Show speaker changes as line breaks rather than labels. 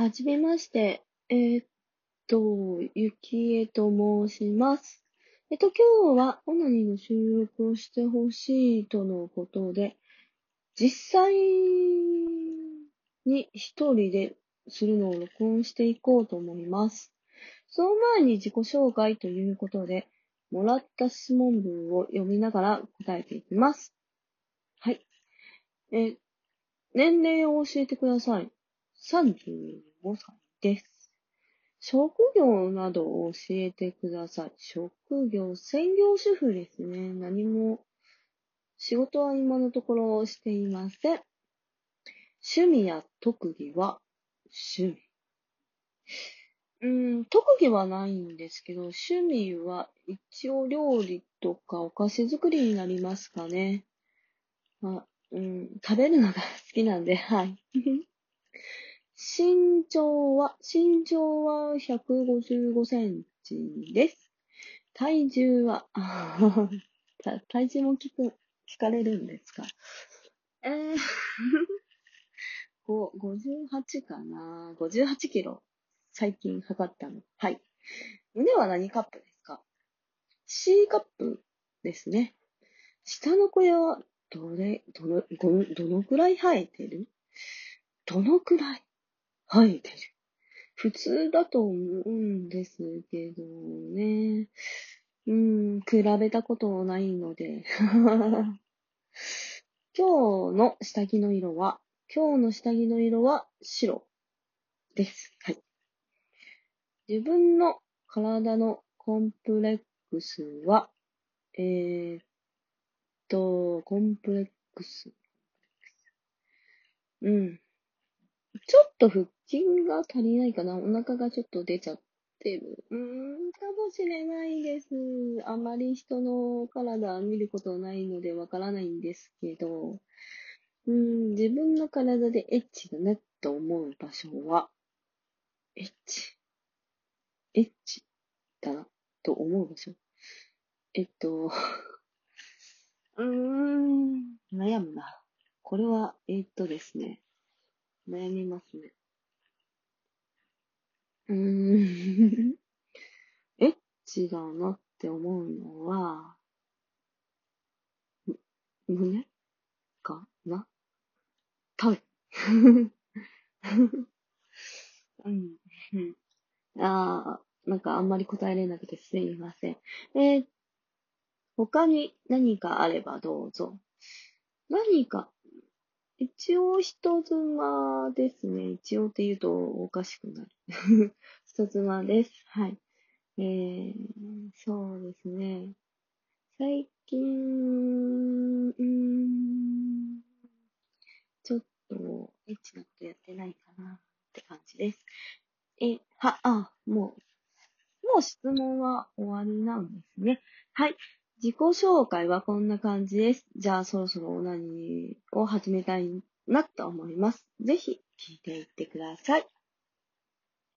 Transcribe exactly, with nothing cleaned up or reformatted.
はじめまして。えーっと、ゆきえと申します。えっと、今日はオナニーの収録をしてほしいとのことで、実際に一人でするのを録音していこうと思います。その前に自己紹介ということで、もらった質問文を読みながら答えていきます。はい。え、年齢を教えてください。さんじゅうごさいです。職業などを教えてください。職業、専業主婦ですね。何も、仕事は今のところしていません。趣味や特技は、趣味。うーん、特技はないんですけど、趣味は一応料理とかお菓子作りになりますかね。まあ、うん、食べるのが好きなんで、はい。身長は、身長はひゃくごじゅうごセンチです。体重は、あた体重も聞く、聞かれるんですか？えー、ご、ごじゅうはちかな ?ごじゅうはち キロ。最近測ったの。はい。胸は何カップですか？ C カップですね。下の子は、どれ、どの、どどのくらい生えてる？どのくらい生えてる？普通だと思うんですけどね。うん、比べたことないので。今日の下着の色は、今日の下着の色は白です。はい。自分の体のコンプレックスは、えーっと、コンプレックス。うん。ちょっと腹筋が足りないかな。お腹がちょっと出ちゃってる。うーん、かもしれないです。あまり人の体見ることないのでわからないんですけど、うーん、自分の体でエッチだなと思う場所は、エッチ、エッチだなと思う場所。えっと、うーん、悩むな。これは、えーっとですね、悩みますね。うーん、エッチだなって思うのは、胸かなタイ。うん。うんああ、なんかあんまり答えれなくてすいません。えー他に何かあればどうぞ。何か、一応人妻ですね。一応って言うとおかしくなる。人妻です。はい。えー、そうですね。最近、うーん、ちょっとエッチなことやってないかなって感じです。え、は、あ、もう、もう質問は終わりなんですね。はい。自己紹介はこんな感じです。じゃあそろそろオナニーを始めたいなと思います。ぜひ聞いていってください。